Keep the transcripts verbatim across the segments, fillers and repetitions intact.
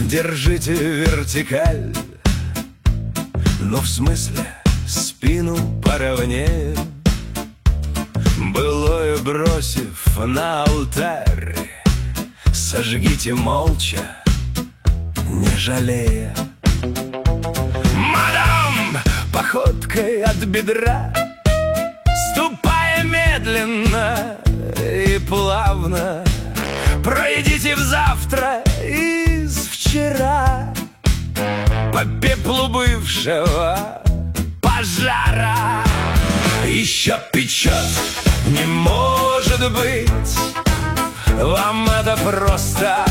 держите вертикаль. Ну, в смысле, спину поровнее, былое бросив на алтарь, сожгите молча, не жалея. Мадам, походкой от бедра, ступая медленно и плавно, пройдите в завтра из вчера по пеплу бывшего пожара. Еще печет, не может быть, вам это просто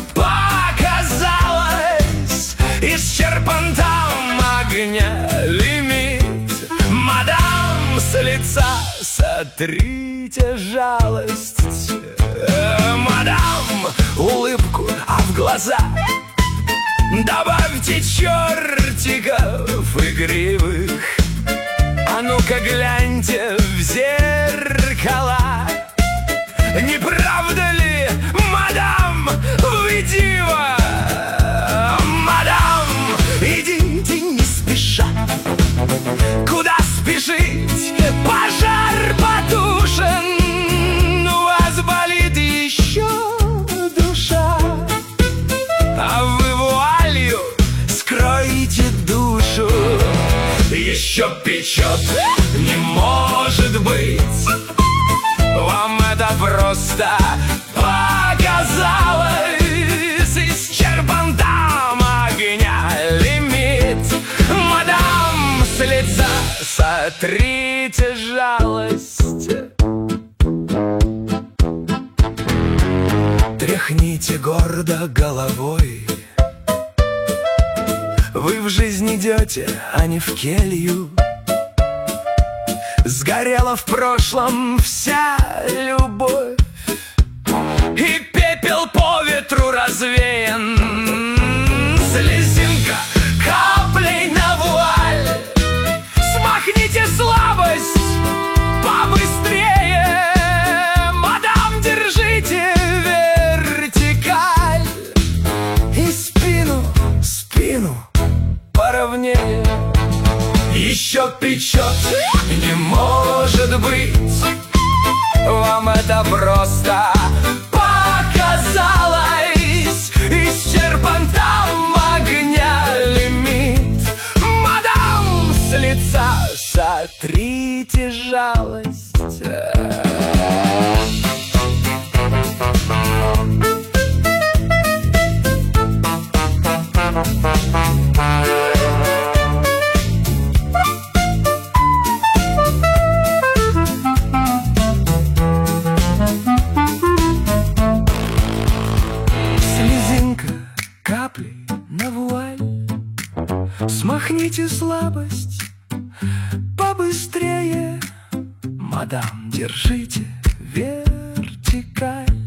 показалось. Исчерпан там огня лимит. Мадам, с лица сотрите жалость. Мадам, улыбку, а в глаза добавьте чертиков игривых. А ну-ка гляньте в зеркала, не правда ли, мадам, вы дива? Мадам, идите не спеша. Куда спешить? Пожар потушен, у вас болит еще душа, а вы вуалью скроете душу. Еще печет, не может быть, вам это просто показалось. Исчерпан там огня лимит. Мадам, с лица сотрите жалость. Тряхните гордо головой. Вы в жизнь идете, а не в келью. Сгорела в прошлом вся любовь, и пепел по ветру развеян. Слезинка каплей на вуаль. Смахните слабость побыстрее. Мадам, держите вертикаль. И спину, спину поровнее. Еще печет, не может быть, вам это просто показалось. Исчерпан там огня лимит. Мадам, с лица сотрите жалость. Каплей на вуаль. Смахните слабость побыстрее. Мадам, держите вертикаль.